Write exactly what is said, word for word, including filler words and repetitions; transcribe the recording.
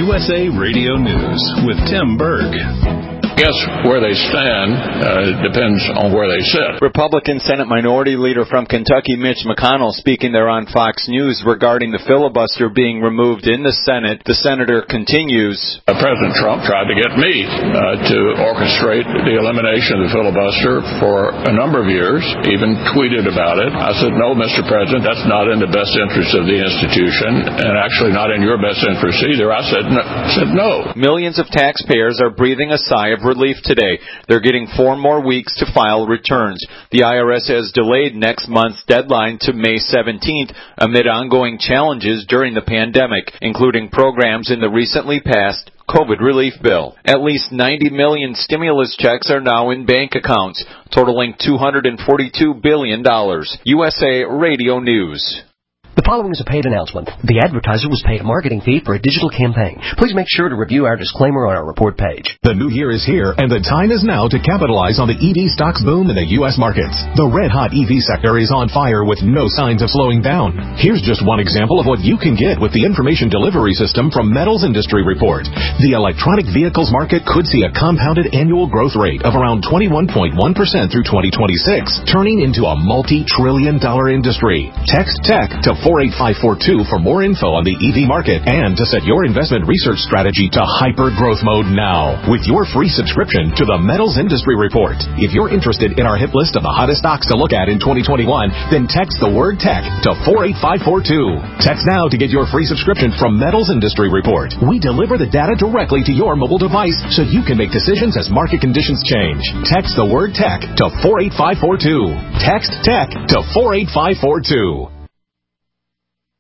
U S A Radio News with Tim Berg. I guess where they stand uh, depends on where they sit. Republican Senate Minority Leader from Kentucky, Mitch McConnell, speaking there on Fox News regarding the filibuster being removed in the Senate. The senator continues. Uh, President Trump tried to get me uh, to orchestrate the elimination of the filibuster for a number of years, even tweeted about it. I said, no, Mister President, that's not in the best interest of the institution, and actually not in your best interest either. I said no. Said no. Millions of taxpayers are breathing a sigh of relief today. They're getting four more weeks to file returns. The I R S has delayed next month's deadline to May seventeenth amid ongoing challenges during the pandemic, including programs in the recently passed COVID relief bill. At least ninety million stimulus checks are now in bank accounts, totaling two hundred forty-two billion dollars. U S A Radio News. The following is a paid announcement. The advertiser was paid a marketing fee for a digital campaign. Please make sure to review our disclaimer on our report page. The new year is here, and the time is now to capitalize on the E V stocks boom in the U S markets. The red-hot E V sector is on fire with no signs of slowing down. Here's just one example of what you can get with the information delivery system from Metals Industry Report. The electronic vehicles market could see a compounded annual growth rate of around twenty-one point one percent through twenty twenty-six, turning into a multi-trillion dollar industry. Text TECH to four eight five four two for more info on the E V market and to set your investment research strategy to hyper growth mode now with your free subscription to the Metals Industry Report. If you're interested in our hit list of the hottest stocks to look at in twenty twenty-one, then text the word TECH to four eight five four two. Text now to get your free subscription from Metals Industry Report. We deliver the data directly to your mobile device so you can make decisions as market conditions change. Text the word TECH to four eight five four two. Text TECH to four eight five four two.